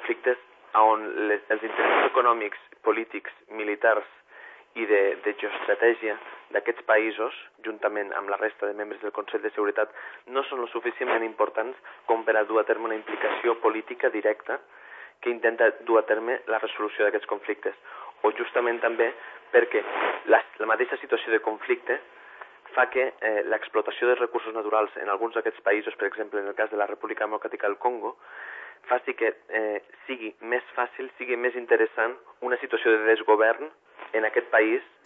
conflictes on els interessos econòmics, polítics, militars i de geoestratègia d'aquests països, juntament amb la resta de membres del Consell de Seguretat, no són lo suficientment importants com per a dur a terme una implicació política directa que intenta dur a terme la resolució d'aquests conflictes. O justament també perquè la mateixa situació de conflicte fa que l'explotació dels recursos naturals en alguns d'aquests països, per exemple en el cas de la República Democràtica del Congo, faci que sigui més fàcil, sigui més interessant una situació de desgovern en aquest país